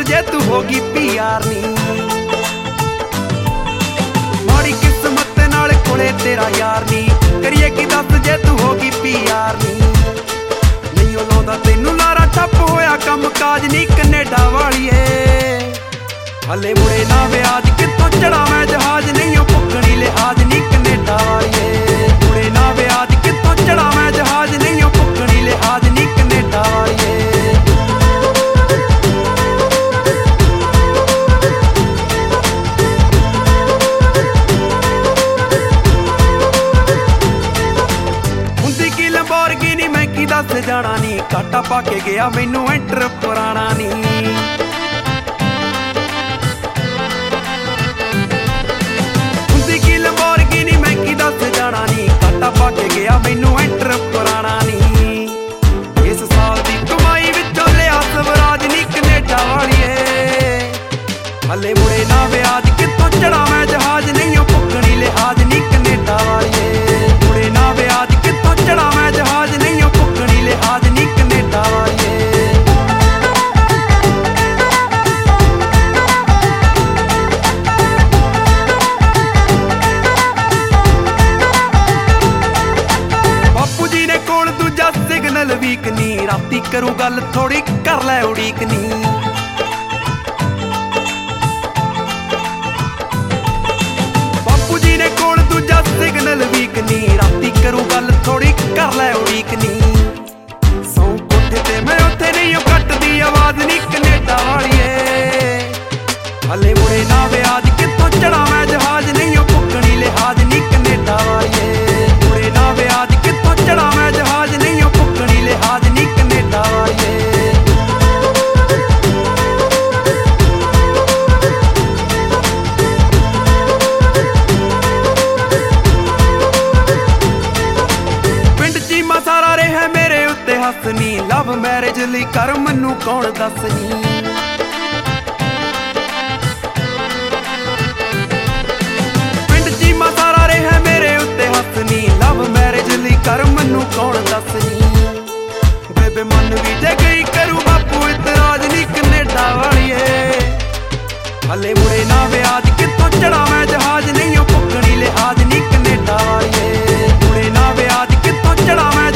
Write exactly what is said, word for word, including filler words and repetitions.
जे तू होगी पीआर नी। माड़ी किस्मत नाल कोले तेरा यार नी, करिए की दस जे तू होगी पीआर नी। नहीं लाउंदा तैनू लारा ठप होया कम काज नी कनेडा वालीए। हले मुड़े ना व्याज कितों चढ़ा मैं जहाज, नहीं पुकनी लिहाज नी कनेडा वालीए। मुड़े ना व्याज कितों चढ़ा मैं जहाज, नहीं पुकनी लिहाज नी कनेडा वालीए। लंबोर्गिनी मैं की दस जाना नी, काटा पा के गया मैनू एंटर पुराना नी। हुंदी की लंबोर्गिनी मैं की दस जाना नी, काटा पा के गया मैनू एंटर पुराना नी। इस साल दी कमाई विचों लिया स्वराज नी कनेडा वालीए। हले मुड़े ना व्याज कितों चढ़ा मैं जहाज, नहीं पुकनी लिहाज नी कनेडा वालीए। मुड़े ना व्याज कितों चढ़ा मैं जहाज, नहीं पुकनी लिहाज नी कनेडा वालीए। बापू जी ने कोल दूजा सिग्नल वीक नी, राती करूं गल थोड़ी कर लै उड़ीक नी। बापू जी ने कोल दूजा सिग्नल वीक नी, राती करूं गल थोड़ी कर लै उड़ीक नी। सौ कोठे ते मैं उत्थे नहीं कटदी आवाज नी कनेडा वालीए। हले मुड़े ना व्याज कितों चढ़ा मैं जहाज, नहीं पुकनी लिहाज नी कनेडा वालीए। मुड़े ना व्याज कितों चढ़ा मैं जहाज, नहीं पुकनी लिहाज नी कनेडा वालीए। सारा रहा मेरे उत्ते हसनी, लव मैरिज लई कर मैनू कौन दसनी। पिंड चीमा सारा रहा मेरे उत्ते हसनी, लव मैरिज लई कर मैनू कौन दसनी। बेबे मन भी जे गई करू बापू इतराज नी कनेडा वालीए। हले मुड़े ना व्याज कितों चढ़ा मैं जहाज, नहीं पुकनी लिहाज नी कनेडा वालीए। मुड़े ना व्याज कितों चढ़ा मैं